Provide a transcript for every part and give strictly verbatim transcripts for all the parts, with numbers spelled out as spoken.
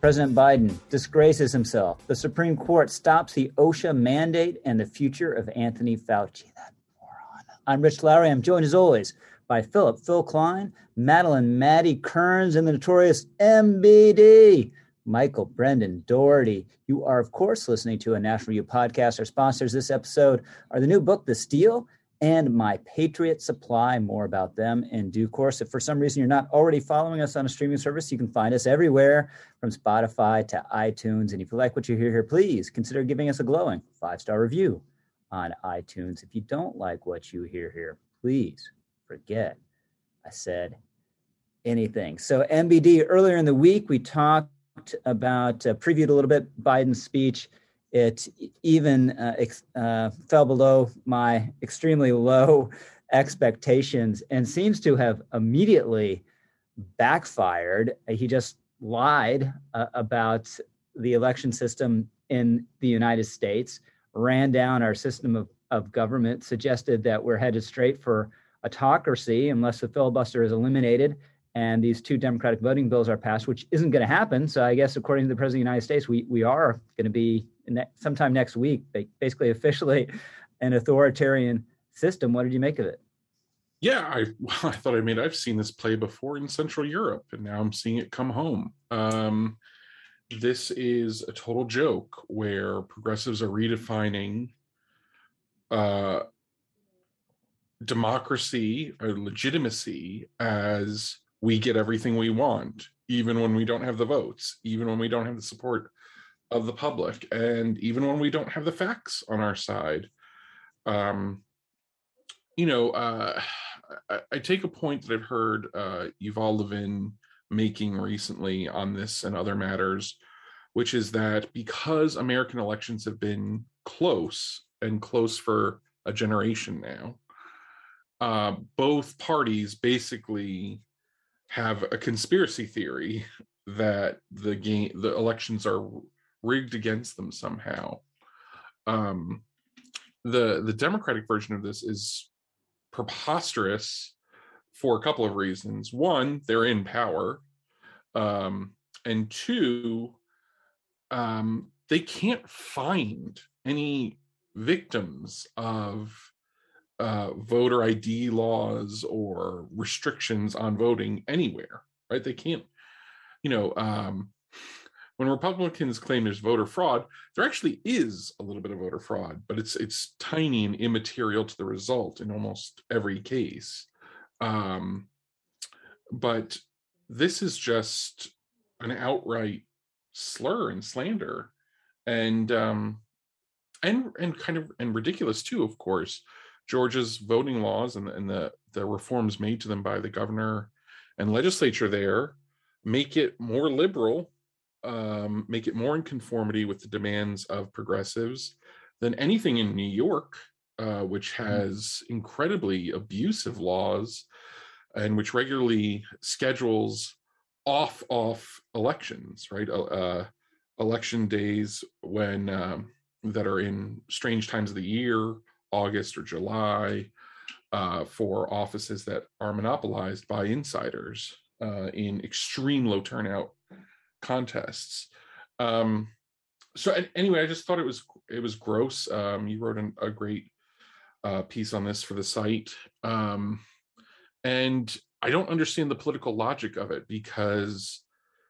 President Biden disgraces himself. The Supreme Court stops the OSHA mandate and the future of Anthony Fauci. That moron. I'm Rich Lowry. I'm joined as always by Philip Phil Klein, Madeline Maddie Kearns, and the notorious M B D, Michael Brendan Doherty. You are, of course, listening to a National Review podcast. Our sponsors this episode are the new book, The Steal, and My Patriot Supply. More about them in due course. If for some reason you're not already following us on a streaming service, you can find us everywhere from Spotify to iTunes. And if you like what you hear here, please consider giving us a glowing five-star review on iTunes. If you don't like what you hear here, please forget I said anything. So M B D, earlier in the week, we talked about, uh, previewed a little bit Biden's speech. It even uh, ex- uh, fell below my extremely low expectations and seems to have immediately backfired. He just lied uh, about the election system in the United States, ran down our system of, of government, suggested that we're headed straight for autocracy unless the filibuster is eliminated and these two Democratic voting bills are passed, which isn't going to happen. So I guess according to the President of the United States, we we are going to be ne- sometime next week, basically officially an authoritarian system. What did you make of it? Yeah, I I thought I mean I've seen this play before in Central Europe, and now I'm seeing it come home. Um, this is a total joke where progressives are redefining uh, democracy or legitimacy as we get everything we want, even when we don't have the votes, even when we don't have the support of the public, and even when we don't have the facts on our side. Um, you know, uh, I, I take a point that I've heard uh, Yuval Levin making recently on this and other matters, which is that because American elections have been close and close for a generation now, uh, both parties basically have a conspiracy theory that the game, the elections are rigged against them somehow. Um, the the Democratic version of this is preposterous for a couple of reasons. One, they're in power, um, and two, um, they can't find any victims of Uh, voter I D laws or restrictions on voting anywhere, right? They can't, you know, um, when Republicans claim there's voter fraud, there actually is a little bit of voter fraud, but it's it's tiny and immaterial to the result in almost every case. Um, but this is just an outright slur and slander, and um, and and kind of and ridiculous too, of course. Georgia's voting laws and, and the, the reforms made to them by the governor and legislature there make it more liberal, um, make it more in conformity with the demands of progressives than anything in New York, uh, which has incredibly abusive laws and which regularly schedules off-off elections, right? Uh, election days when um, that are in strange times of the year, August or July, uh, for offices that are monopolized by insiders uh, in extreme low turnout contests. Um, so anyway, I just thought it was it was gross. Um, you wrote an, a great uh, piece on this for the site, um, and I don't understand the political logic of it because,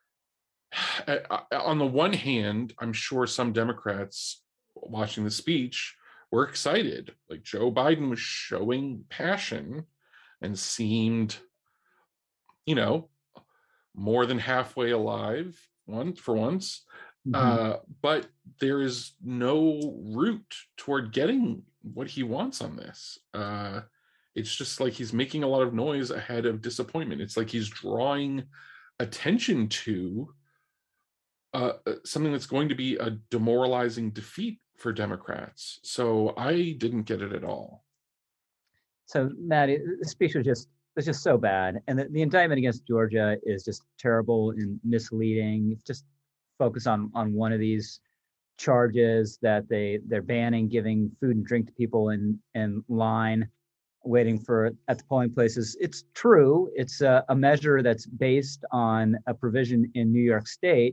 on the one hand, I'm sure some Democrats watching the speech were excited. Like Joe Biden was showing passion and seemed, you know, more than halfway alive one for once. Mm-hmm. Uh, but there is no route toward getting what he wants on this. Uh, it's just like he's making a lot of noise ahead of disappointment. It's like he's drawing attention to uh, something that's going to be a demoralizing defeat for Democrats. So I didn't get it at all. So Maddie, the speech was just was just so bad, and the, the indictment against Georgia is just terrible and misleading. Just focus on on one of these charges that they they're banning giving food and drink to people in in line waiting for at the polling places. It's true. It's a, a measure that's based on a provision in New York State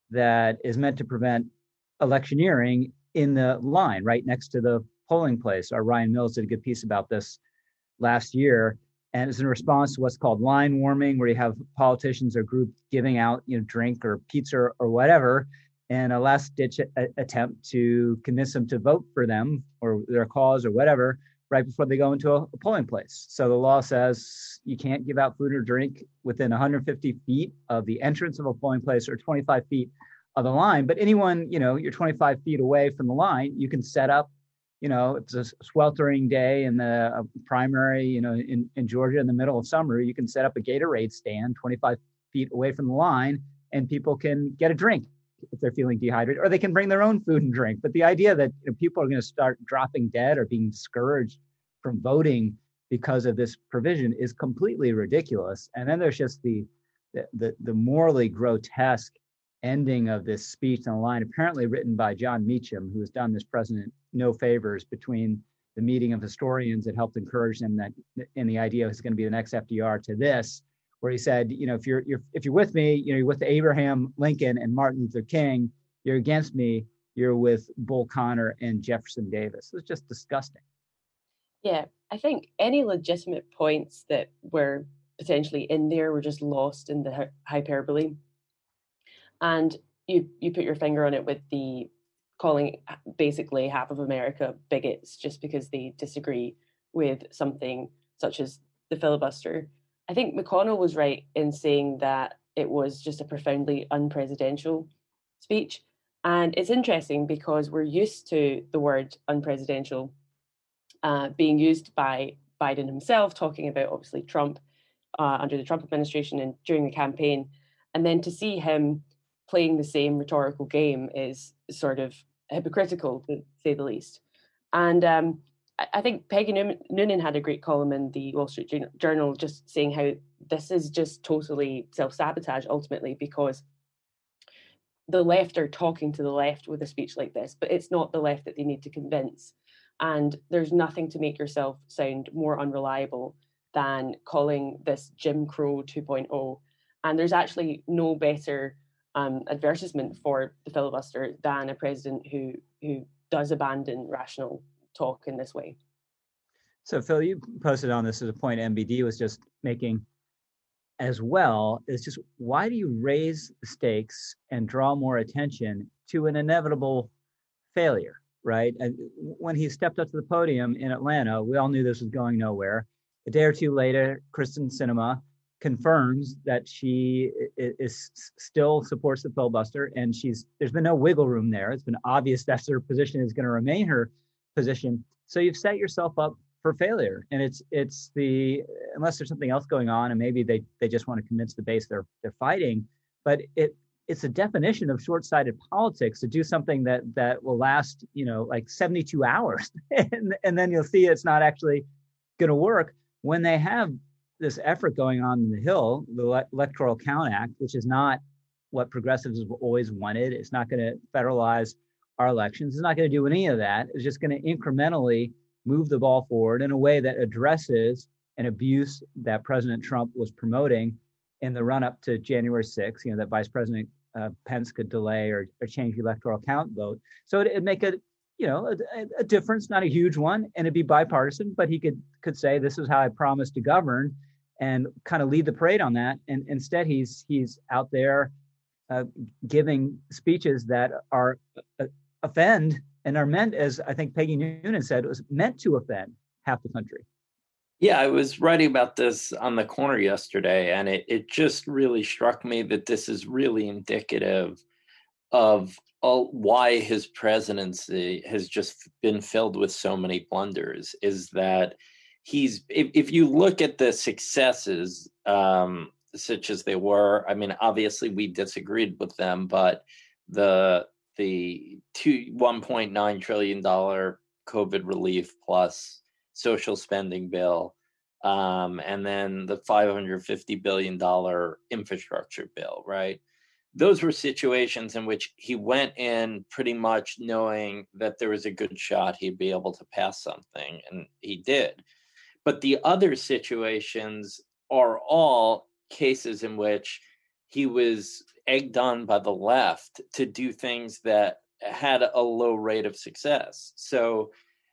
that is meant to prevent electioneering in the line right next to the polling place. Our Ryan Mills did a good piece about this last year, and it's in response to what's called line warming, where you have politicians or groups giving out, you know, drink or pizza or whatever, in a last-ditch a- attempt to convince them to vote for them or their cause or whatever right before they go into a, a polling place. So the law says you can't give out food or drink within one hundred fifty feet of the entrance of a polling place or twenty-five feet of the line. But anyone, you know, you're twenty-five feet away from the line, you can set up, you know, it's a sweltering day in the uh, primary, you know, in, in Georgia in the middle of summer, you can set up a Gatorade stand twenty-five feet away from the line and people can get a drink if they're feeling dehydrated, or they can bring their own food and drink. But the idea that, you know, people are going to start dropping dead or being discouraged from voting because of this provision is completely ridiculous. And then there's just the the the, the morally grotesque ending of this speech on the line, apparently written by John Meacham, who has done this president no favors between the meeting of historians that helped encourage him that in the idea he's going to be the next F D R to this, where he said, you know, if you're, you're if you're with me, you know, you're with Abraham Lincoln and Martin Luther King. You're against me, you're with Bull Connor and Jefferson Davis. It's just disgusting. Yeah, I think any legitimate points that were potentially in there were just lost in the hyperbole. And you you put your finger on it with the calling basically half of America bigots just because they disagree with something such as the filibuster. I think McConnell was right in saying that it was just a profoundly unpresidential speech. And it's interesting because we're used to the word unpresidential uh, being used by Biden himself, talking about obviously Trump uh, under the Trump administration and during the campaign. And then to see him playing the same rhetorical game is sort of hypocritical, to say the least. And um, I think Peggy Noonan had a great column in the Wall Street Journal just saying how this is just totally self-sabotage ultimately, because the left are talking to the left with a speech like this, but it's not the left that they need to convince. And there's nothing to make yourself sound more unreliable than calling this Jim Crow two point oh. And there's actually no better um, advertisement for the filibuster than a president who who does abandon rational talk in this way. So Phil, you posted on this as a point M B D was just making as well, is just why do you raise the stakes and draw more attention to an inevitable failure, right? And when he stepped up to the podium in Atlanta, we all knew this was going nowhere. A day or two later, Kristen Sinema confirms that she is still supports the filibuster, and she's there's been no wiggle room there. It's been obvious that's her position is going to remain her position. So you've set yourself up for failure, and it's it's the unless there's something else going on, and maybe they they just want to convince the base they're they're fighting. But it it's a definition of short-sighted politics to do something that that will last, you know, like seventy-two hours, and and then you'll see it's not actually going to work when they have this effort going on in the Hill, the Electoral Count Act, which is not what progressives have always wanted. It's not going to federalize our elections. It's not going to do any of that. It's just going to incrementally move the ball forward in a way that addresses an abuse that President Trump was promoting in the run-up to January sixth, you know, that Vice President uh, Pence could delay or, or change the electoral count vote. So it, it'd make a, you know, a, a difference, not a huge one, and it'd be bipartisan, but he could could say, this is how I promised to govern, and kind of lead the parade on that. And instead, he's he's out there uh, giving speeches that are uh, offend and are meant, as I think Peggy Noonan said, it was meant to offend half the country. Yeah, I was writing about this on The Corner yesterday, and it, it just really struck me that this is really indicative of all, why his presidency has just been filled with so many blunders, is that he's, if, if you look at the successes, um, such as they were, I mean, obviously we disagreed with them, but the the two one point nine trillion dollars COVID relief plus social spending bill, um, and then the five hundred fifty billion dollars infrastructure bill, right? Those were situations in which he went in pretty much knowing that there was a good shot he'd be able to pass something, and he did. But the other situations are all cases in which he was egged on by the left to do things that had a low rate of success. So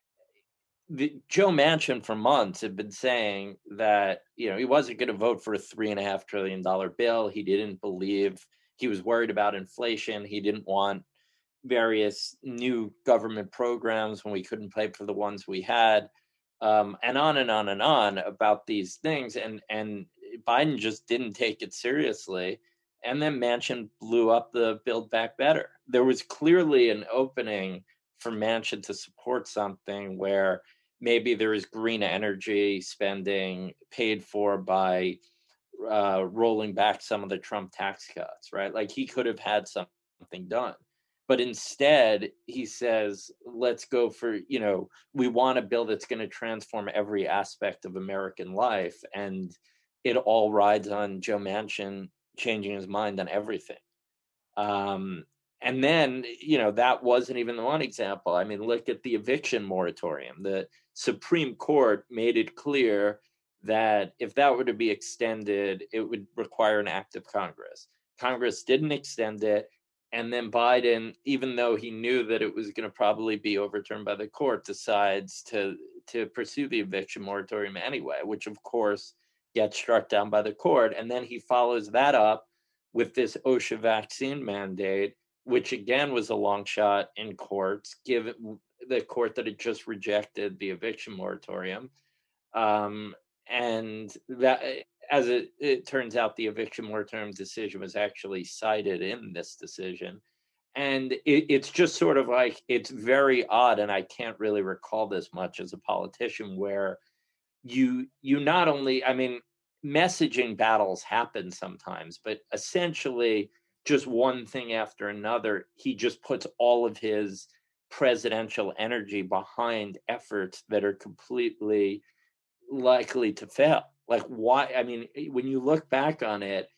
the, Joe Manchin for months had been saying that, you know, he wasn't going to vote for a three and a half trillion dollar bill. He didn't believe, he was worried about inflation. He didn't want various new government programs when we couldn't pay for the ones we had, um, and on and on and on about these things. And and Biden just didn't take it seriously. And then Manchin blew up the Build Back Better. There was clearly an opening for Manchin to support something where maybe there is green energy spending paid for by uh, rolling back some of the Trump tax cuts, right? Like he could have had something done. But instead, he says, let's go for, you know, we want a bill that's going to transform every aspect of American life. And it all rides on Joe Manchin changing his mind on everything. Um, and then, you know, that wasn't even the one example. I mean, look at the eviction moratorium. The Supreme Court made it clear that if that were to be extended, it would require an act of Congress. Congress didn't extend it. And then Biden, even though he knew that it was going to probably be overturned by the court, decides to, to pursue the eviction moratorium anyway, which of course gets struck down by the court. And then he follows that up with this OSHA vaccine mandate, which again was a long shot in courts, given the court that had just rejected the eviction moratorium. Um, and that, as it, it turns out, the eviction moratorium decision was actually cited in this decision. And it, it's just sort of like, it's very odd, and I can't really recall this much as a politician, where you you not only, I mean, messaging battles happen sometimes, but essentially just one thing after another, he just puts all of his presidential energy behind efforts that are completely likely to fail. Like, why? I mean, when you look back on it,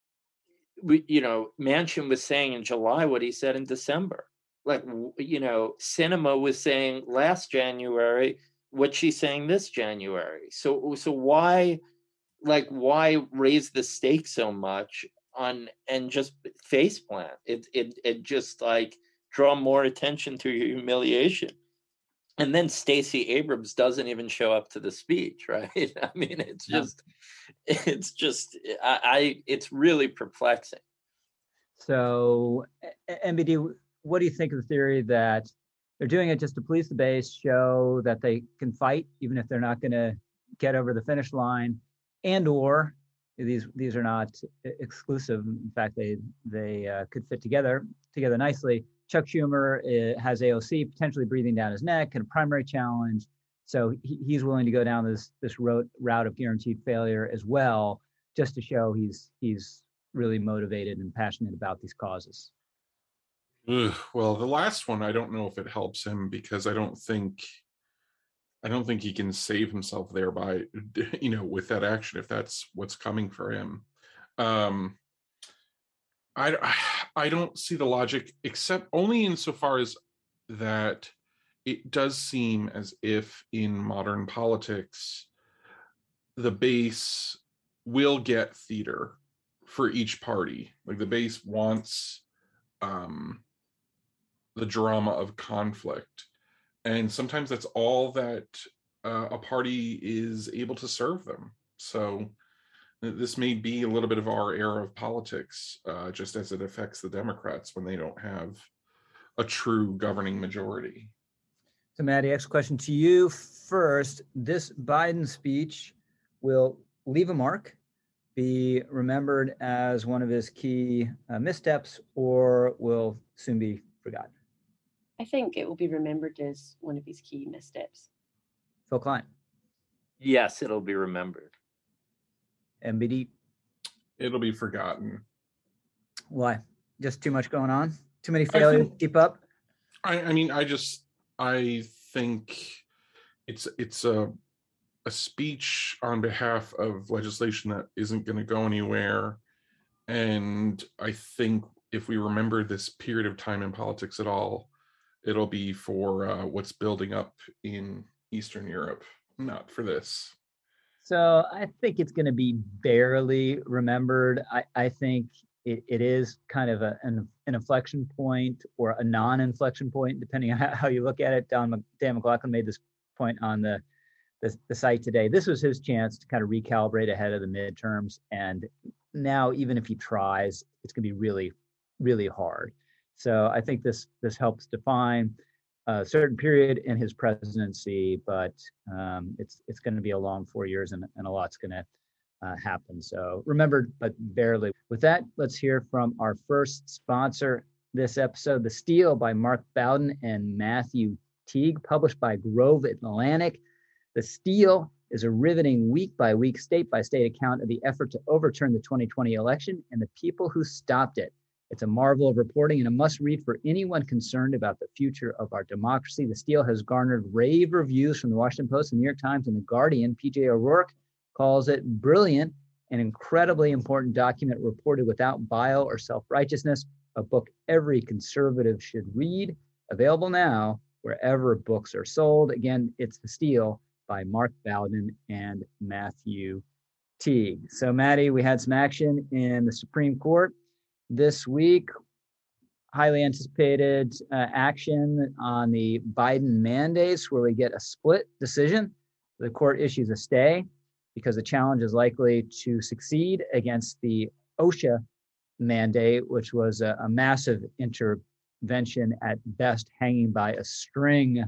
we, you know, Manchin was saying in July what he said in December. Like, you know, Sinema was saying last January what she's saying this January. So, so why, like, why raise the stakes so much on and just face plant? It, it, it just like draw more attention to your humiliation. And then Stacey Abrams doesn't even show up to the speech, right? I mean, it's just, no. it's just, I, I, it's really perplexing. So, M B D, what do you think of the theory that they're doing it just to please the base, show that they can fight, even if they're not going to get over the finish line, and or these these are not exclusive. In fact, they they uh, could fit together together nicely. Chuck Schumer uh, has A O C potentially breathing down his neck and a primary challenge, so he, he's willing to go down this this road, route of guaranteed failure as well, just to show he's he's really motivated and passionate about these causes. Ugh, well, the last one, I don't know if it helps him, because I don't think I don't think he can save himself there by, you know, with that action, if that's what's coming for him. Um, I, I don't see the logic, except only insofar as that it does seem as if in modern politics, the base will get theater for each party. Like the base wants um, the drama of conflict. And sometimes that's all that uh, a party is able to serve them. So this may be a little bit of our era of politics, uh, just as it affects the Democrats when they don't have a true governing majority. So, Maddie, next question to you first. This Biden speech will leave a mark, be remembered as one of his key uh, missteps, or will soon be forgotten? I think it will be remembered as one of his key missteps. Phil Klein. Yes, it'll be remembered. M B D. It'll be forgotten. Why? Just too much going on? Too many failures think, to keep up? I, I mean, I just, I think it's it's a a speech on behalf of legislation that isn't going to go anywhere. And I think if we remember this period of time in politics at all, it'll be for uh, what's building up in Eastern Europe, not for this. So I think it's going to be barely remembered. I, I think it, it is kind of a, an, an inflection point or a non-inflection point, depending on how you look at it. Don, Dan McLaughlin made this point on the, the, the site today. This was his chance to kind of recalibrate ahead of the midterms. And now, even if he tries, it's going to be really, really hard. So I think this this helps define a certain period in his presidency, but um, it's it's going to be a long four years and, and a lot's going to uh, happen. So remembered, but barely. With that, let's hear from our first sponsor this episode, The Steal by Mark Bowden and Matthew Teague, published by Grove Atlantic. The Steal is a riveting week-by-week, state-by-state account of the effort to overturn the twenty twenty election and the people who stopped it. It's a marvel of reporting and a must-read for anyone concerned about the future of our democracy. The Steal has garnered rave reviews from the Washington Post, the New York Times, and the Guardian. P J O'Rourke calls it brilliant, an incredibly important document reported without bile or self-righteousness, a book every conservative should read. Available now wherever books are sold. Again, it's The Steal by Mark Bowden and Matthew Teague. So, Maddie, we had some action in the Supreme Court this week. Highly anticipated uh, action on the Biden mandates, where we get a split decision. The court issues a stay because the challenge is likely to succeed against the OSHA mandate, which was a, a massive intervention at best, hanging by a string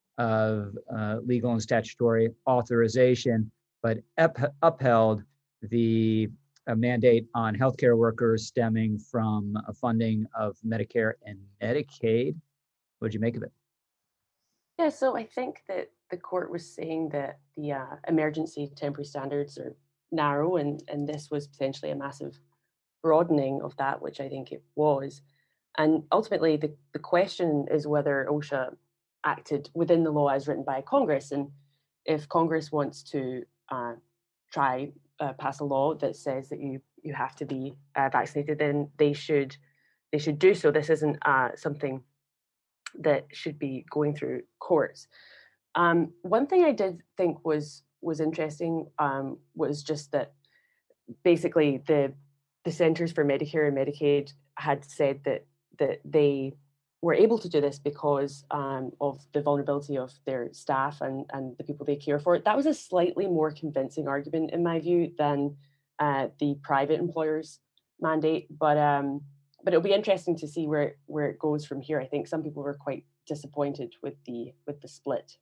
of uh, legal and statutory authorization, but up- upheld the a mandate on healthcare workers stemming from a funding of Medicare and Medicaid. What did you make of it? Yeah, so I think that the court was saying that the uh, emergency temporary standards are narrow, and, and this was potentially a massive broadening of that, which I think it was. And ultimately, the, the question is whether OSHA acted within the law as written by Congress. And if Congress wants to uh, try Uh, pass a law that says that you you have to be uh, vaccinated, then they should they should do so. This isn't uh, something that should be going through courts. Um, one thing I did think was was interesting um, was just that basically the the Centers for Medicare and Medicaid had said that that they were able to do this because um, of the vulnerability of their staff and, and the people they care for. That was a slightly more convincing argument, in my view, than uh, the private employers mandate. But um, but it'll be interesting to see where where it goes from here. I think some people were quite disappointed with the with the split.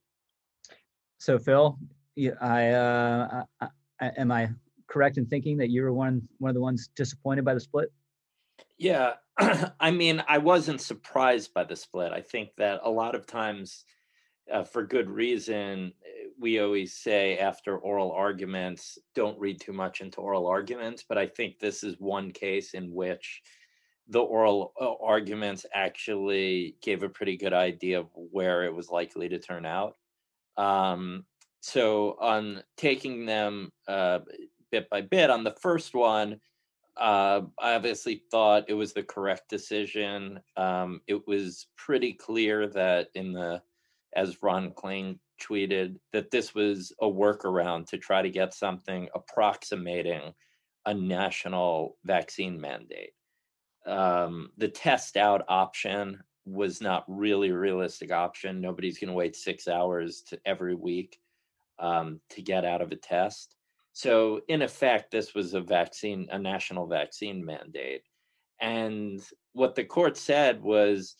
So, Phil, I, uh, I, I am I correct in thinking that you were one one of the ones disappointed by the split? Yeah, I mean, I wasn't surprised by the split. I think that a lot of times, uh, for good reason, we always say after oral arguments, don't read too much into oral arguments. But I think this is one case in which the oral uh, arguments actually gave a pretty good idea of where it was likely to turn out. Um, so on taking them uh, bit by bit, on the first one, Uh, I obviously thought it was the correct decision. Um, it was pretty clear that in the, as Ron Klain tweeted, that this was a workaround to try to get something approximating a national vaccine mandate. Um, the test out option was not really a realistic option. Nobody's going to wait six hours to every week um, to get out of a test. So in effect, this was a vaccine, a national vaccine mandate. And what the court said was,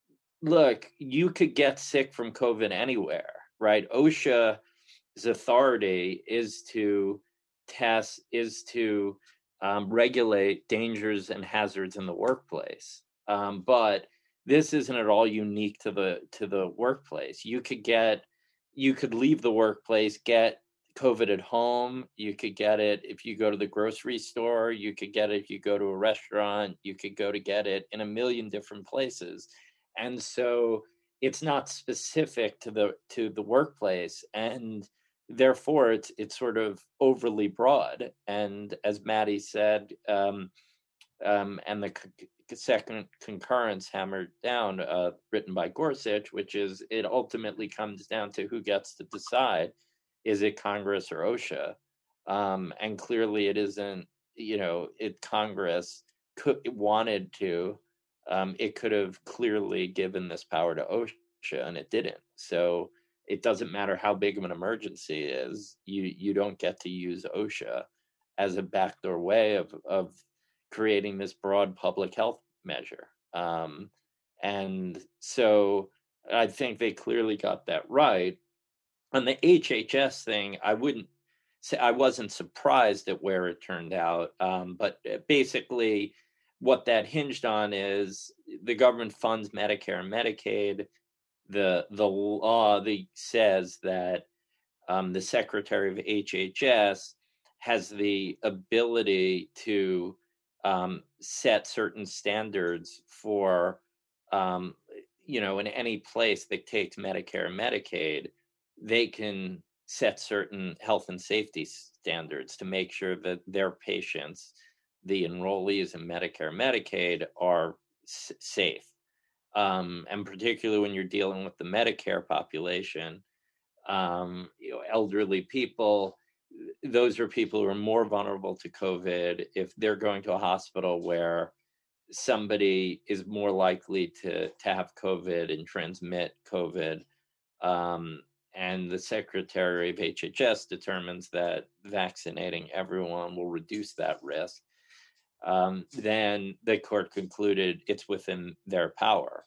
look, you could get sick from COVID anywhere, right? OSHA's authority is to test, is to um, regulate dangers and hazards in the workplace. Um, but this isn't at all unique to the to the workplace. You could get, you could leave the workplace, get COVID at home. You could get it if you go to the grocery store. You could get it if you go to a restaurant. You could go to get it in a million different places. And so it's not specific to the to the workplace, and therefore it's it's sort of overly broad. And as Maddie said, um, um, and the c- second concurrence hammered down, uh, written by Gorsuch, which is it ultimately comes down to who gets to decide. Is it Congress or OSHA? Um, and clearly it isn't, you know, it Congress could wanted to, um, it could have clearly given this power to OSHA, and it didn't. So it doesn't matter how big of an emergency is, you you don't get to use OSHA as a backdoor way of of creating this broad public health measure. Um, and so I think they clearly got that right. On the H H S thing, I wouldn't say I wasn't surprised at where it turned out. Um, but basically, what that hinged on is the government funds Medicare and Medicaid. The the law the, says that um, the Secretary of H H S has the ability to um, set certain standards for, um, you know, in any place that takes Medicare and Medicaid, they can set certain health and safety standards to make sure that their patients, the enrollees in Medicare and Medicaid, are s- safe. Um, and particularly when you're dealing with the Medicare population, um, you know, elderly people, those are people who are more vulnerable to COVID. If they're going to a hospital where somebody is more likely to, to have COVID and transmit COVID, um, and the Secretary of H H S determines that vaccinating everyone will reduce that risk, um, then the court concluded it's within their power.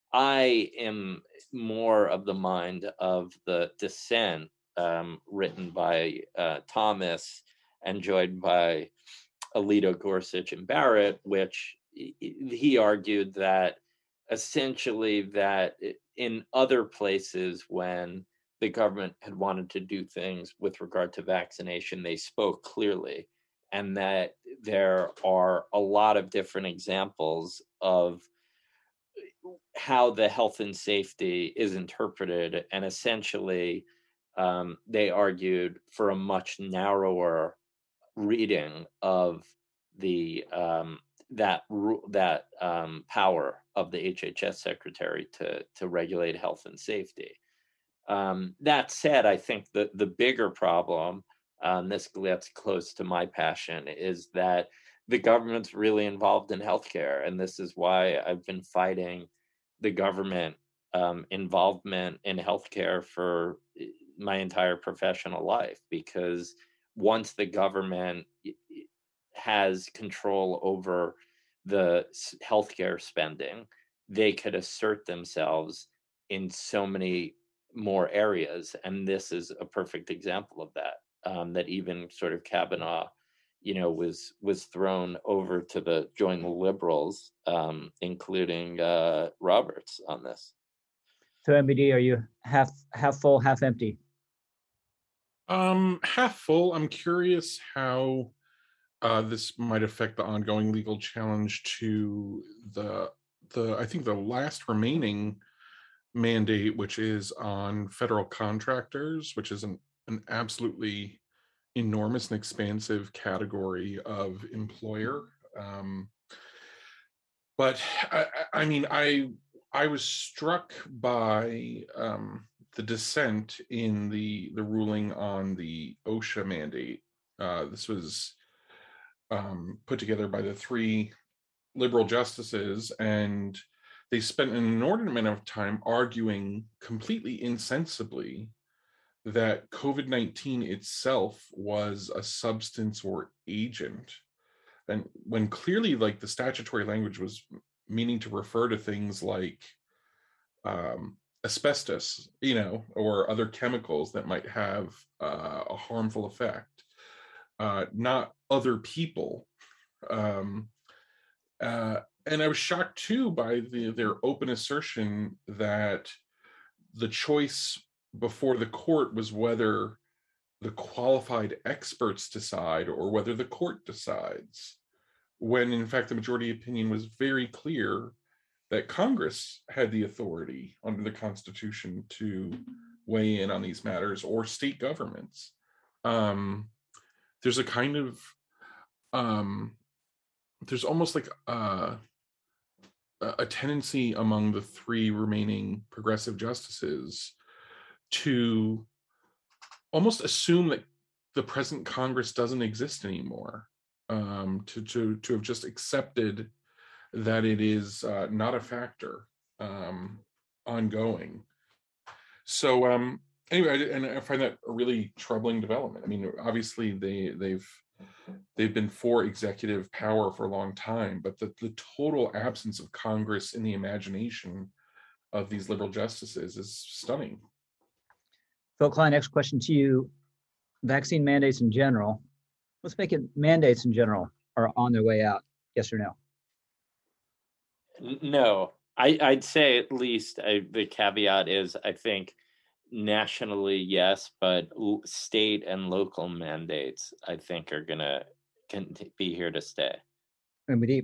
I am more of the mind of the dissent um, written by uh, Thomas and joined by Alito, Gorsuch, and Barrett, which he argued that essentially that in other places when the government had wanted to do things with regard to vaccination, they spoke clearly, and that there are a lot of different examples of how the health and safety is interpreted, and essentially um, they argued for a much narrower reading of the um, that that um, power of the H H S secretary to to regulate health and safety. Um, that said, I think that the bigger problem, um, this gets close to my passion, is that the government's really involved in healthcare, and this is why I've been fighting the government um, involvement in healthcare for my entire professional life, because once the government has control over the healthcare spending, they could assert themselves in so many more areas, and this is a perfect example of that. Um, that even sort of Kavanaugh, you know, was was thrown over to the join the liberals, um, including uh, Roberts on this. So M B D, are you half half full, half empty? Um, half full. I'm curious how uh, this might affect the ongoing legal challenge to the the I think the last remaining mandate, which is on federal contractors, which is an, an absolutely enormous and expansive category of employer. Um, but I, I mean, I I was struck by um, the dissent in the the ruling on the OSHA mandate. Uh, this was um, put together by the three liberal justices, and they spent an inordinate amount of time arguing completely insensibly that COVID nineteen itself was a substance or agent. And when clearly, like, the statutory language was meaning to refer to things like um, asbestos, you know, or other chemicals that might have uh, a harmful effect, uh, not other people. Um, uh, and I was shocked too by the, their open assertion that the choice before the court was whether the qualified experts decide or whether the court decides, when in fact the majority opinion was very clear that Congress had the authority under the Constitution to weigh in on these matters, or state governments. Um, there's a kind of um, there's almost like a, a tendency among the three remaining progressive justices to almost assume that the present Congress doesn't exist anymore. um, to to to have just accepted that it is uh, not a factor um, ongoing. So um, anyway, and I find that a really troubling development. I mean, obviously they they've they've been for executive power for a long time, but the, the total absence of Congress in the imagination of these liberal justices is stunning. Phil Klein, next question to you. Vaccine mandates in general. Let's make it mandates in general are on their way out. Yes or no? No, I, I'd say at least I, the caveat is I think nationally, yes, but state and local mandates, I think, are going to can be here to stay. And deep.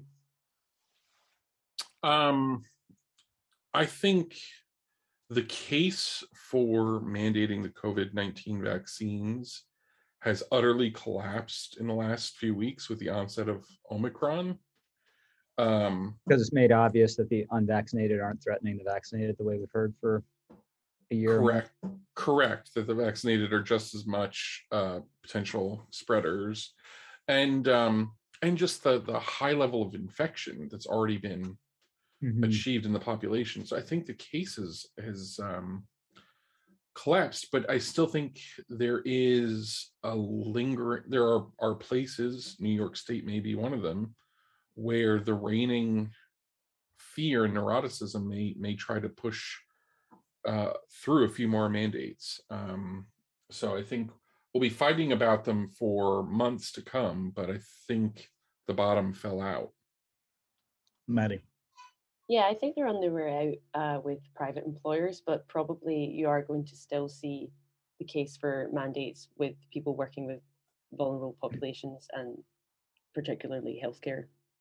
Um, I think the case for mandating the COVID nineteen vaccines has utterly collapsed in the last few weeks with the onset of Omicron. Um, because it's made obvious that the unvaccinated aren't threatening the vaccinated the way we've heard for a year. Correct. Correct. That the vaccinated are just as much uh, potential spreaders, and um, and just the the high level of infection that's already been mm-hmm. achieved in the population. So I think the cases has um, collapsed, but I still think there is a lingering. There are are places, New York State may be one of them, where the reigning fear and neuroticism may may try to push uh, through a few more mandates. Um, so I think we'll be fighting about them for months to come, but I think the bottom fell out. Maddie. Yeah, I think they're on their way out uh, with private employers, but probably you are going to still see the case for mandates with people working with vulnerable populations and particularly healthcare.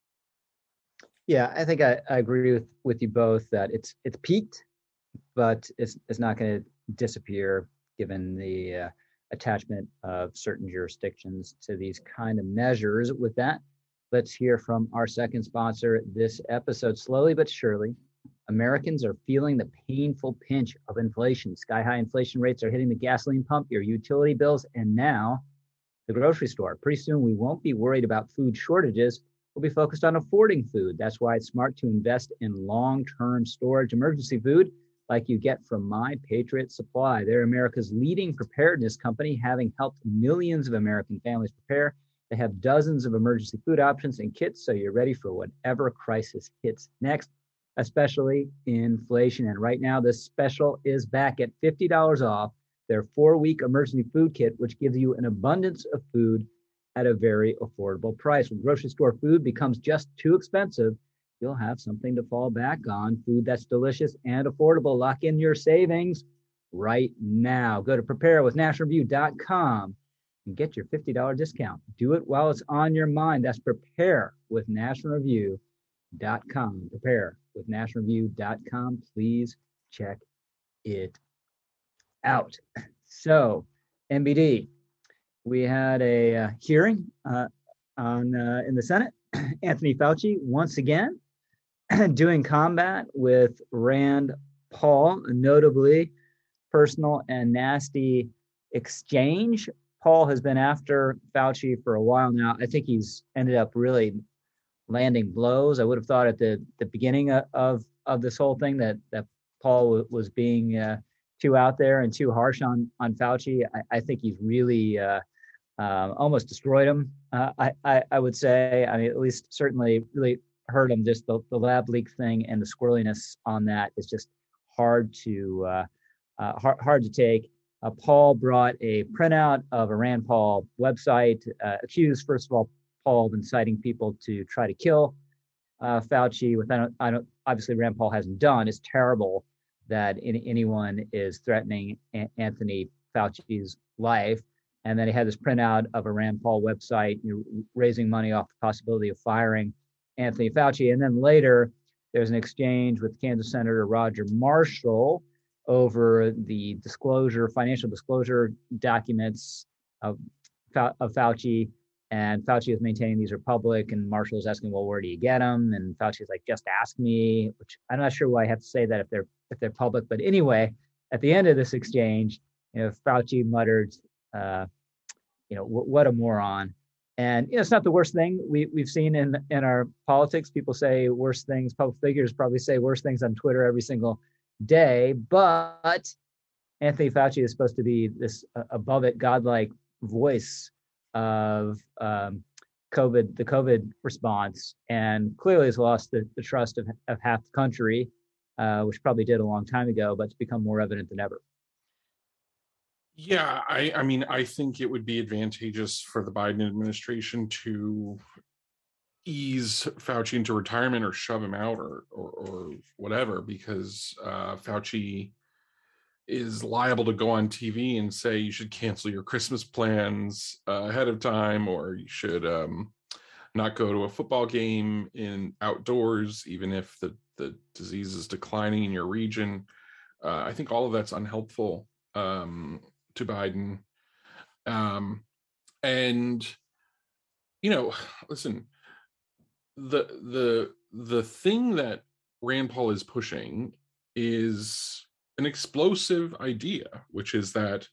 Yeah, I think I, I agree with, with you both that it's it's peaked, but it's it's not going to disappear given the uh, attachment of certain jurisdictions to these kind of measures. With that, let's hear from our second sponsor this episode. Slowly but surely, Americans are feeling the painful pinch of inflation. Sky-high inflation rates are hitting the gasoline pump, your utility bills, and now the grocery store. Pretty soon, we won't be worried about food shortages. We'll be focused on affording food. That's why it's smart to invest in long-term storage emergency food like you get from My Patriot Supply. They're America's leading preparedness company, having helped millions of American families prepare. They have dozens of emergency food options and kits, so you're ready for whatever crisis hits next, especially inflation. And right now, this special is back at fifty dollars off their four-week emergency food kit, which gives you an abundance of food at a very affordable price. When grocery store food becomes just too expensive, you'll have something to fall back on, food that's delicious and affordable. Lock in your savings right now. Go to prepare with national review dot com and get your fifty dollars discount. Do it while it's on your mind. That's prepare with national review dot com. prepare with national review dot com. Please check it out. So, N B D. We had a uh, hearing uh, on uh, in the Senate. Anthony Fauci once again doing combat with Rand Paul, notably personal and nasty exchange. Paul has been after Fauci for a while now. I think he's ended up really landing blows. I would have thought at the, the beginning of, of, of this whole thing that, that Paul w- was being uh, too out there and too harsh on, on Fauci. I, I think he's really uh, Um, almost destroyed him, uh, I, I, I would say. I mean, at least certainly really hurt him. Just the, the lab leak thing and the squirreliness on that is just hard to uh, uh, hard, hard to take. Uh, Paul brought a printout of a Rand Paul website, uh, accused, first of all, Paul of inciting people to try to kill uh, Fauci. With I don't, I don't, obviously Rand Paul hasn't done. It's terrible that any, anyone is threatening a- Anthony Fauci's life. And then he had this printout of a Rand Paul website, you know, raising money off the possibility of firing Anthony Fauci. And then later, there's an exchange with Kansas Senator Roger Marshall over the disclosure, financial disclosure documents of, of Fauci. And Fauci is maintaining these are public, and Marshall is asking, well, where do you get them? And Fauci is like, just ask me, which I'm not sure why I have to say that if they're if they're public. But anyway, at the end of this exchange, you know, Fauci muttered, uh, you know, w- what a moron. And you know, it's not the worst thing we, we've seen in, in our politics. People say worse things, public figures probably say worse things on Twitter every single day. But Anthony Fauci is supposed to be this uh, above it, godlike voice of um, COVID, the COVID response, and clearly has lost the, the trust of, of half the country, uh, which probably did a long time ago, but it's become more evident than ever. Yeah, I, I mean, I think it would be advantageous for the Biden administration to ease Fauci into retirement or shove him out or or, or whatever, because uh, Fauci is liable to go on T V and say you should cancel your Christmas plans uh, ahead of time, or you should um, not go to a football game in outdoors, even if the, the disease is declining in your region. Uh, I think all of that's unhelpful um, to Biden. Um, and, you know, listen, the the the thing that Rand Paul is pushing is an explosive idea, which is that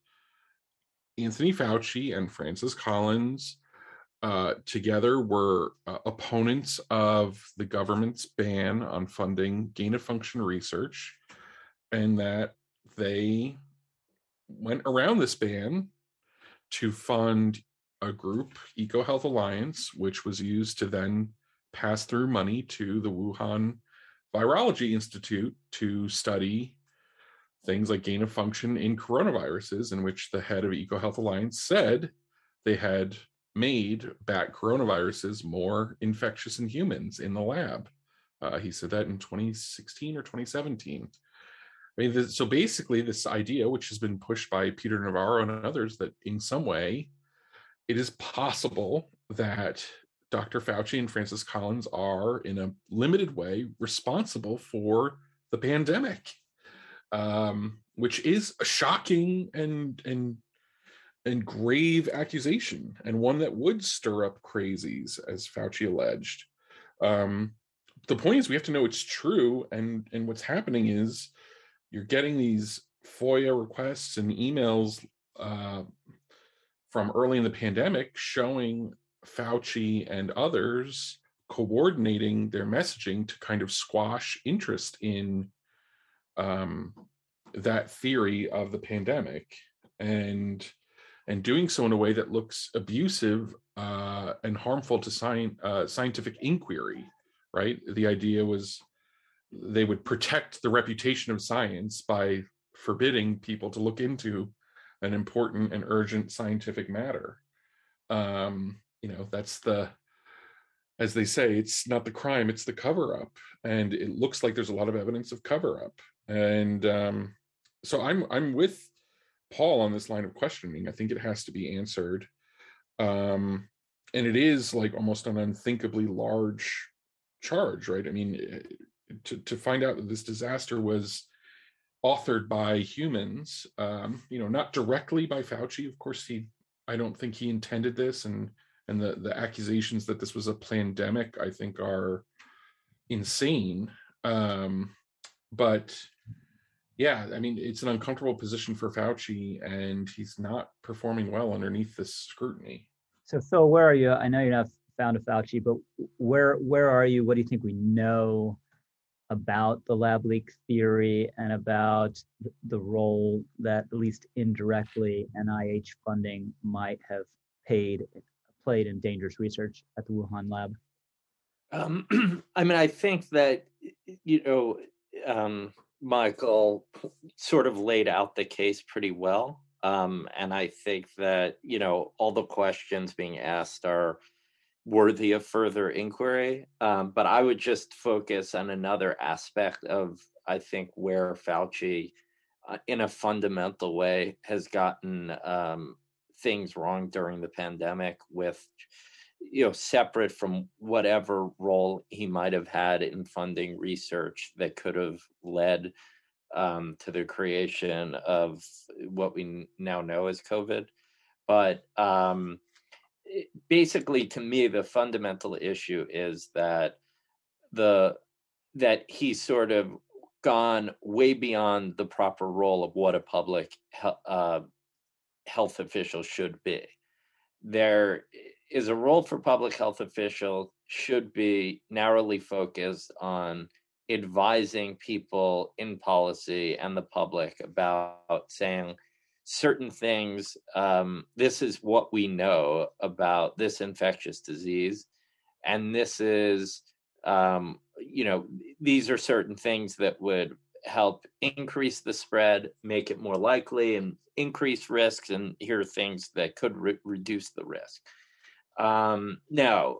Anthony Fauci and Francis Collins uh, together were uh, opponents of the government's ban on funding gain-of-function research, and that they went around this ban to fund a group, EcoHealth Alliance, which was used to then pass through money to the Wuhan Virology Institute to study things like gain of function in coronaviruses, in which the head of EcoHealth Alliance said they had made bat coronaviruses more infectious in humans in the lab. Uh, he said that in twenty sixteen or twenty seventeen. I mean, so basically this idea, which has been pushed by Peter Navarro and others, that in some way it is possible that Doctor Fauci and Francis Collins are, in a limited way, responsible for the pandemic, um, which is a shocking and and and grave accusation, and one that would stir up crazies, as Fauci alleged. Um, the point is, we have to know it's true, and and what's happening is you're getting these FOIA requests and emails uh, from early in the pandemic showing Fauci and others coordinating their messaging to kind of squash interest in um, that theory of the pandemic, and and doing so in a way that looks abusive uh, and harmful to sci- uh, scientific inquiry, right? The idea was they would protect the reputation of science by forbidding people to look into an important and urgent scientific matter. Um, you know, that's the, as they say, it's not the crime, it's the cover-up. And it looks like there's a lot of evidence of cover-up. And um, so I'm I'm with Paul on this line of questioning. I think it has to be answered. Um, and it is like almost an unthinkably large charge, right? I mean, to, to find out that this disaster was authored by humans, um, you know, not directly by Fauci. Of course, he, I don't think he intended this, and and the, the accusations that this was a pandemic, I think, are insane. Um, but yeah, I mean, it's an uncomfortable position for Fauci, and he's not performing well underneath this scrutiny. So, Phil, where are you? I know you're not fond of Fauci, but where where are you? What do you think we know about the lab leak theory and about the role that, at least indirectly, N I H funding might have paid played in dangerous research at the Wuhan lab? Um, I mean, I think that, you know, um, Michael sort of laid out the case pretty well. Um, and I think that, you know, all the questions being asked are worthy of further inquiry. Um, but I would just focus on another aspect of, I think, where Fauci, uh, in a fundamental way, has gotten um, things wrong during the pandemic, with, you know, separate from whatever role he might have had in funding research that could have led um, to the creation of what we now know as COVID. But um, basically, to me, the fundamental issue is that the that he's sort of gone way beyond the proper role of what a public he- uh, health official should be. There, is a role for public health officials should be narrowly focused on advising people in policy and the public about saying certain things. Um, this is what we know about this infectious disease. And this is, um, you know, these are certain things that would help increase the spread, make it more likely, and increase risks. And here are things that could re- reduce the risk. Um, now,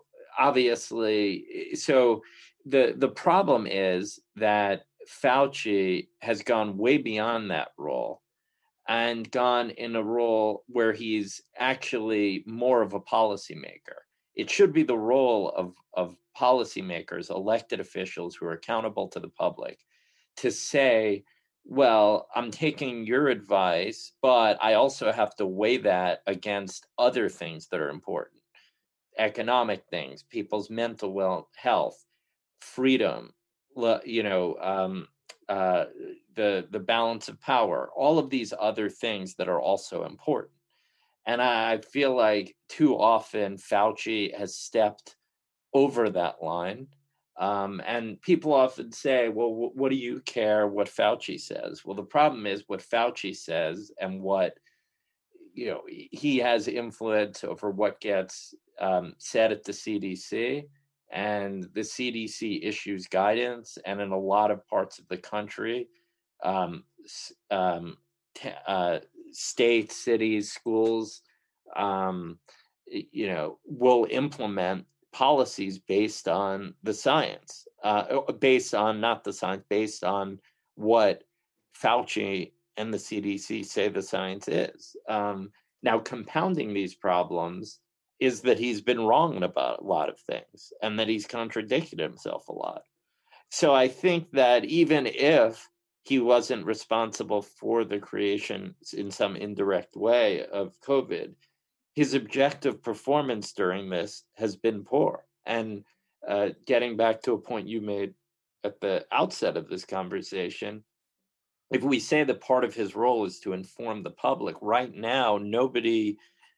obviously, so the the problem is that Fauci has gone way beyond that role and gone in a role where he's actually more of a policymaker. It should be the role of, of policymakers, elected officials who are accountable to the public, to say, well, I'm taking your advice, but I also have to weigh that against other things that are important. Economic things, people's mental well health, freedom, you know, um, uh, the the balance of power, all of these other things that are also important. And I feel like too often Fauci has stepped over that line. Um, and people often say, well, w- what do you care what Fauci says? Well, the problem is what Fauci says and what, you know, he has influence over what gets um, said at the C D C, and the C D C issues guidance. And in a lot of parts of the country, um, um, t- uh, states, cities, schools, um, you know, will implement policies based on the science, uh, based on not the science, based on what Fauci and the C D C say the science is. Um, now, compounding these problems is that he's been wrong about a lot of things and that he's contradicted himself a lot. So I think that even if he wasn't responsible for the creation in some indirect way of COVID, his objective performance during this has been poor. And uh, getting back to a point you made at the outset of this conversation, if we say that part of his role is to inform the public, right now, nobody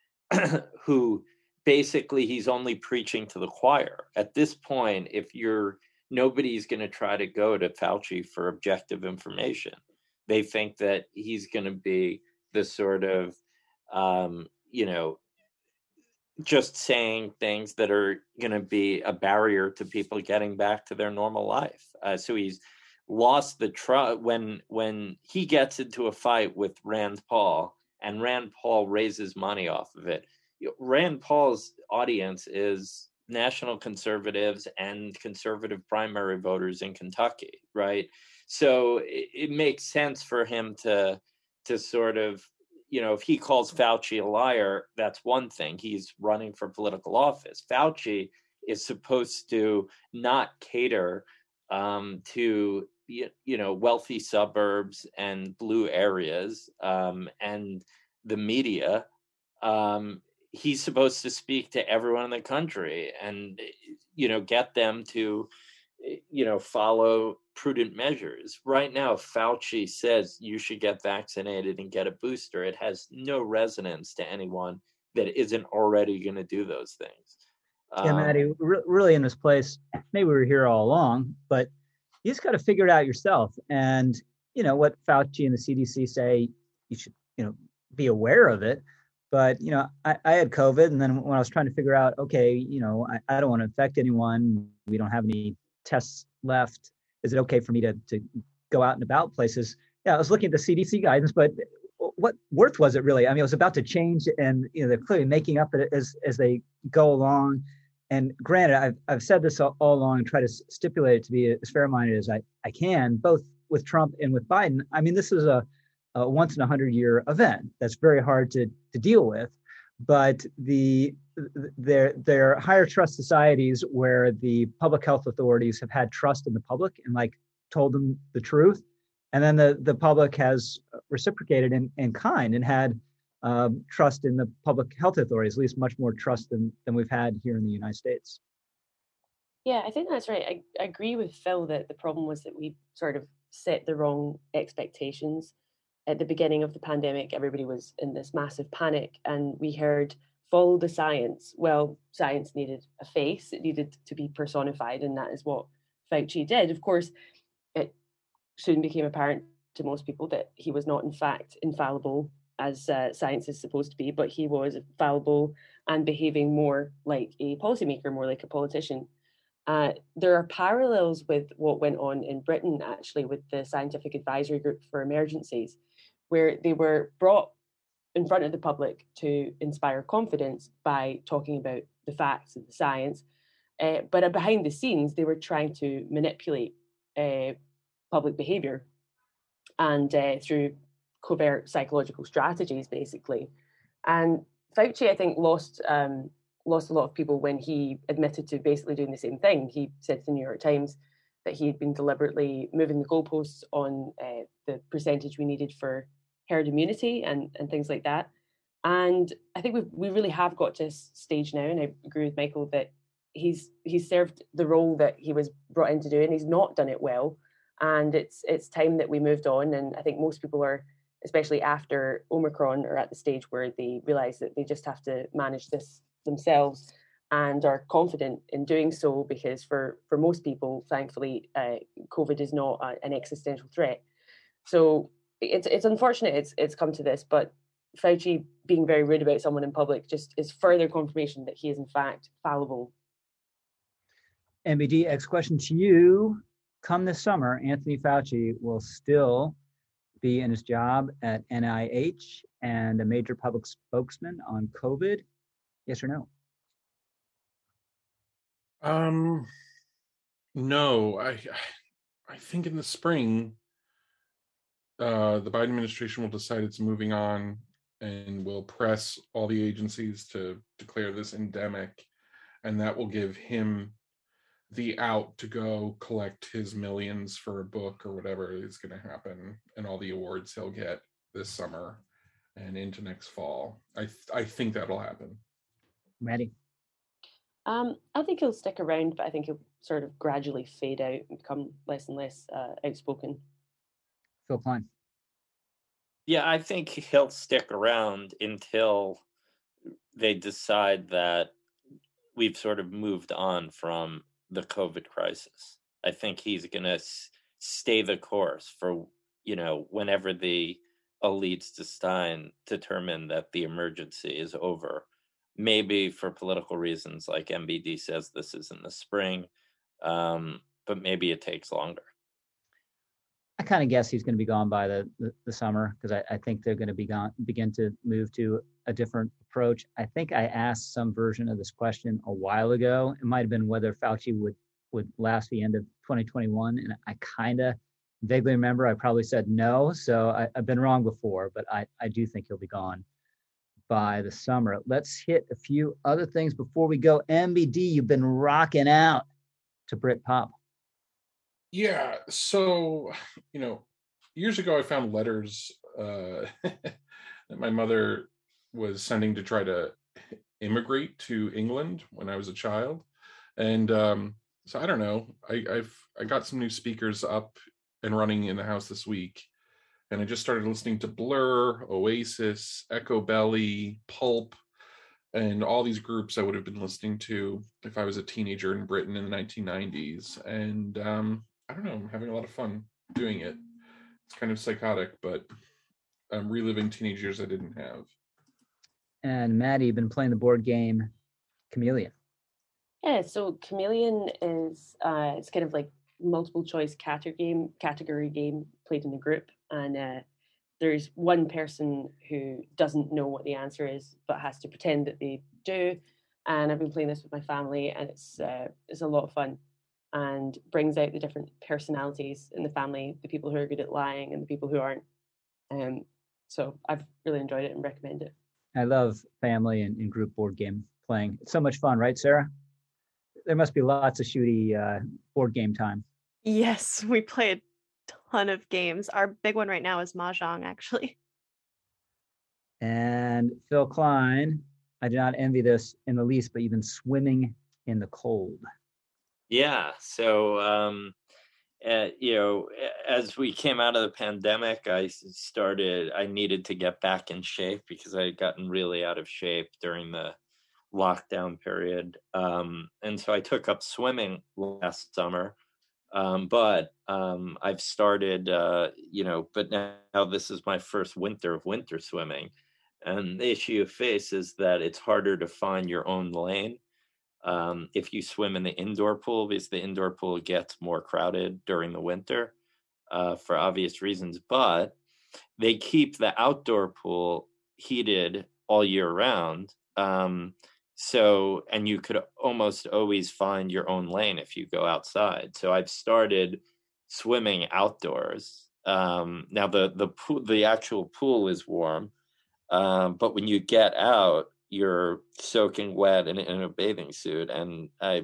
who basically he's only preaching to the choir. At this point, if you're, nobody's going to try to go to Fauci for objective information. They think that he's going to be the sort of, um, you know, just saying things that are going to be a barrier to people getting back to their normal life. Uh, so he's lost the trust when when he gets into a fight with Rand Paul and Rand Paul raises money off of it. Rand Paul's audience is national conservatives and conservative primary voters in Kentucky, right? So it, it makes sense for him to to sort of, you know, if he calls Fauci a liar, that's one thing. He's running for political office. Fauci is supposed to not cater um, to, you know, wealthy suburbs and blue areas um, and the media. Um, he's supposed to speak to everyone in the country and, you know, get them to, you know, follow prudent measures. Right now, Fauci says you should get vaccinated and get a booster. It has no resonance to anyone that isn't already going to do those things. Yeah, um, Maddie, re- really in this place, maybe we were here all along, but you just got to figure it out yourself. And, you know, what Fauci and the C D C say, you should, you know, be aware of it. But, you know, I, I had COVID. And then when I was trying to figure out, okay, you know, I, I don't want to infect anyone. We don't have any tests left. Is it okay for me to, to go out and about places? Yeah, I was looking at the C D C guidance, but what worth was it really? I mean, it was about to change, and you know they're clearly making up it as as they go along. And granted, I've I've said this all, all along and try to stipulate it to be as fair-minded as I, I can, both with Trump and with Biden. I mean, this is a, a once in a hundred year event that's very hard to to deal with. But the there there are higher trust societies where the public health authorities have had trust in the public and like told them the truth, and then the the public has reciprocated in, in kind and had um, trust in the public health authorities, at least much more trust than than we've had here in the United States. Yeah, I think that's right. I, I agree with Phil that the problem was that we sort of set the wrong expectations. At the beginning of the pandemic, everybody was in this massive panic, and we heard follow the science. Well, science needed a face, it needed to be personified, and that is what Fauci did. Of course, it soon became apparent to most people that he was not, in fact, infallible as uh, science is supposed to be, but he was fallible and behaving more like a policymaker, more like a politician. Uh, there are parallels with what went on in Britain, actually, with the Scientific Advisory Group for Emergencies, where they were brought in front of the public to inspire confidence by talking about the facts and the science. Uh, but behind the scenes, they were trying to manipulate uh, public behavior and uh, through covert psychological strategies, basically. And Fauci, I think, lost um, lost a lot of people when he admitted to basically doing the same thing. He said to the New York Times that he had been deliberately moving the goalposts on uh, the percentage we needed for herd immunity and, and things like that. And I think we we really have got to a stage now, and I agree with Michael that he's he's served the role that he was brought in to do, and he's not done it well. And it's it's time that we moved on. And I think most people are, especially after Omicron, are at the stage where they realize that they just have to manage this themselves and are confident in doing so, because for, for most people, thankfully, uh, COVID is not a, an existential threat. So it's it's unfortunate it's it's come to this, but Fauci being very rude about someone in public just is further confirmation that he is in fact fallible. M B D, X question to you. Come this summer, Anthony Fauci will still be in his job at N I H and a major public spokesman on COVID? Yes or no? Um, no, I, I think in the spring, uh, the Biden administration will decide it's moving on and will press all the agencies to declare this endemic, and that will give him the out to go collect his millions for a book or whatever is going to happen, and all the awards he'll get this summer and into next fall. I th- I think that'll happen. Maddie? Um, I think he'll stick around, but I think he'll sort of gradually fade out and become less and less uh, outspoken. Phil Klein? Yeah, I think he'll stick around until they decide that we've sort of moved on from the COVID crisis. I think he's going to s- stay the course for, you know, whenever the elites decide, determine that the emergency is over. Maybe for political reasons, like M B D says, this is in the spring, um, but maybe it takes longer. I kind of guess he's going to be gone by the, the, the summer, because I, I think they're going to be gone, begin to move to a different approach. I think I asked some version of this question a while ago. It might have been whether Fauci would, would last the end of twenty twenty-one. And I kind of vaguely remember I probably said no. So I, I've been wrong before, but I, I do think he'll be gone by the summer. Let's hit a few other things before we go. M B D, you've been rocking out to Britpop. Yeah, so, you know, years ago I found letters uh, that my mother was sending to try to immigrate to England when I was a child. And um, so I don't know, I, I've I got some new speakers up and running in the house this week. And I just started listening to Blur, Oasis, Echo Belly, Pulp, and all these groups I would have been listening to if I was a teenager in Britain in the nineteen nineties. And um, I don't know, I'm having a lot of fun doing it. It's kind of psychotic, but I'm reliving teenage years I didn't have. And Maddie, you've been playing the board game Chameleon. Yeah, so Chameleon is uh, it's kind of like multiple choice category game, category game played in a group, and uh, there's one person who doesn't know what the answer is but has to pretend that they do. And I've been playing this with my family, and it's uh, it's a lot of fun, and brings out the different personalities in the family, the people who are good at lying and the people who aren't. Um, so I've really enjoyed it and recommend it. I love family and, and group board game playing. It's so much fun, right, Sarah? There must be lots of shooty uh, board game time. Yes, we play a ton of games. Our big one right now is Mahjong, actually. And Phil Klein, I do not envy this in the least, but you've been swimming in the cold. Yeah, so um, uh, you know, as we came out of the pandemic, I started, I needed to get back in shape because I had gotten really out of shape during the lockdown period. Um, and so I took up swimming last summer. Um, but um, I've started, uh, you know, but now, now this is my first winter of winter swimming. And the issue you face is that it's harder to find your own lane um, if you swim in the indoor pool, because the indoor pool gets more crowded during the winter uh, for obvious reasons. But they keep the outdoor pool heated all year round. Um, so, and you could almost always find your own lane if you go outside. So I've started swimming outdoors. Um, now the, the pool, the actual pool is warm. Um, but when you get out, you're soaking wet in, in a bathing suit, and I,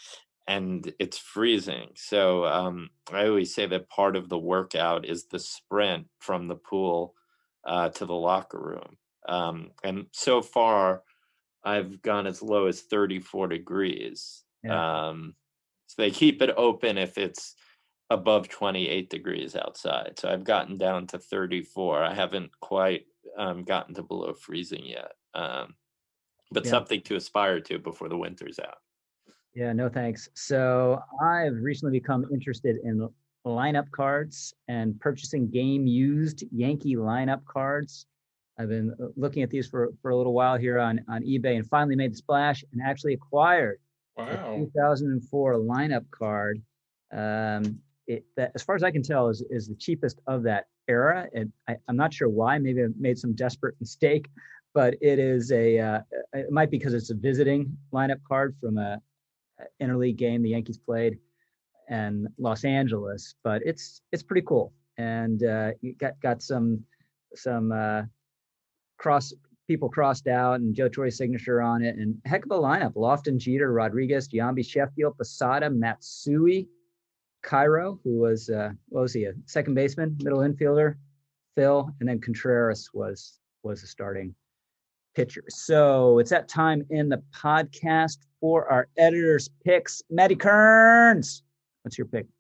and it's freezing. So um, I always say that part of the workout is the sprint from the pool uh, to the locker room. Um, and so far, I've gone as low as thirty-four degrees. Yeah. Um, so they keep it open if it's above twenty-eight degrees outside. So I've gotten down to thirty-four. I haven't quite um, gotten to below freezing yet, um, but yeah. Something to aspire to before the winter's out. Yeah, no thanks. So I've recently become interested in lineup cards and purchasing game used Yankee lineup cards. I've been looking at these for, for a little while here on, on eBay and finally made the splash and actually acquired wow. a two thousand four lineup card. Um, it, that, as far as I can tell, is, is the cheapest of that era. And I, I'm not sure why. Maybe I made some desperate mistake, but it is a, uh, it might be because it's a visiting lineup card from a, a interleague game the Yankees played in Los Angeles, but it's it's pretty cool. And uh, you got, got some, some, uh, cross people crossed out and Joe Torre's signature on it, and heck of a lineup. Lofton, Jeter, Rodriguez, Giambi, Sheffield, Posada, Matsui, Cairo, who was uh what was he, a second baseman, middle infielder, Phil, and then Contreras was was a starting pitcher. So it's that time in the podcast for our editor's picks. Maddie Kearns, what's your pick?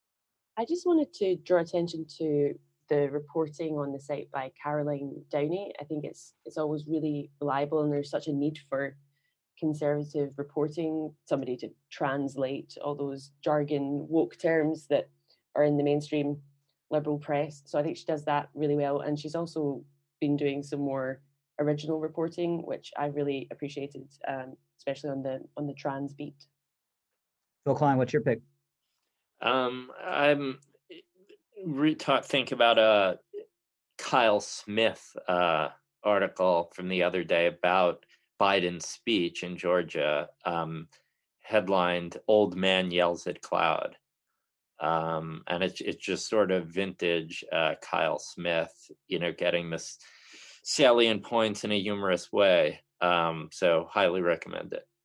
I just wanted to draw attention to the reporting on the site by Caroline Downey. I think it's it's always really reliable, and there's such a need for conservative reporting, somebody to translate all those jargon woke terms that are in the mainstream liberal press. So I think she does that really well, and she's also been doing some more original reporting, which I really appreciated, um, especially on the on the trans beat. Phil Klein, what's your pick? Um, I'm re- talk, think about a Kyle Smith uh, article from the other day about Biden's speech in Georgia, um, headlined "Old Man Yells at Cloud," um, and it's it's just sort of vintage uh, Kyle Smith, you know, getting this salient points in a humorous way. Um, so highly recommend it.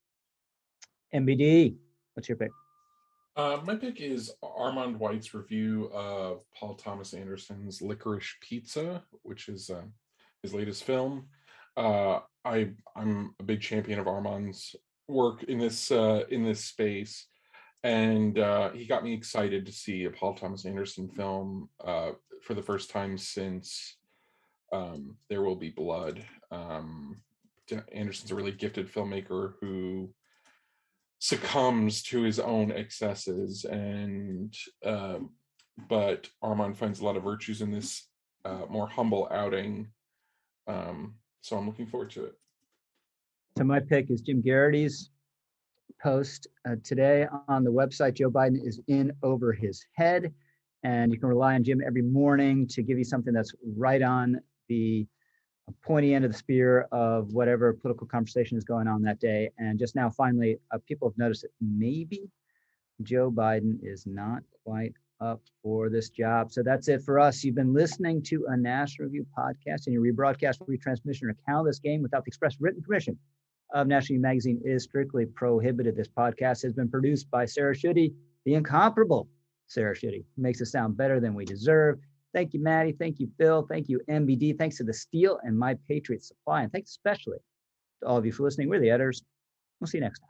M B D, what's your pick? Uh, my pick is Armand White's review of Paul Thomas Anderson's Licorice Pizza, which is uh, his latest film. Uh, I I'm a big champion of Armand's work in this uh, in this space, and uh, he got me excited to see a Paul Thomas Anderson film uh, for the first time since um, There Will Be Blood. Um, Anderson's a really gifted filmmaker who succumbs to his own excesses, and uh, but Armand finds a lot of virtues in this uh, more humble outing. Um, so I'm looking forward to it. So my pick is Jim Garrity's post uh, today on the website. Joe Biden is in over his head, and you can rely on Jim every morning to give you something that's right on the pointy end of the spear of whatever political conversation is going on that day. And just now, finally, uh, people have noticed that maybe Joe Biden is not quite up for this job. So that's it for us. You've been listening to a National Review podcast, and your rebroadcast, retransmission, or account of this game without the express written permission of National Review Magazine is strictly prohibited. This podcast has been produced by Sarah Schutte, the incomparable Sarah Schutte, who makes us sound better than we deserve. Thank you, Maddie. Thank you, Phil. Thank you, M B D. Thanks to the Steel and My Patriot Supply. And thanks especially to all of you for listening. We're the editors. We'll see you next time.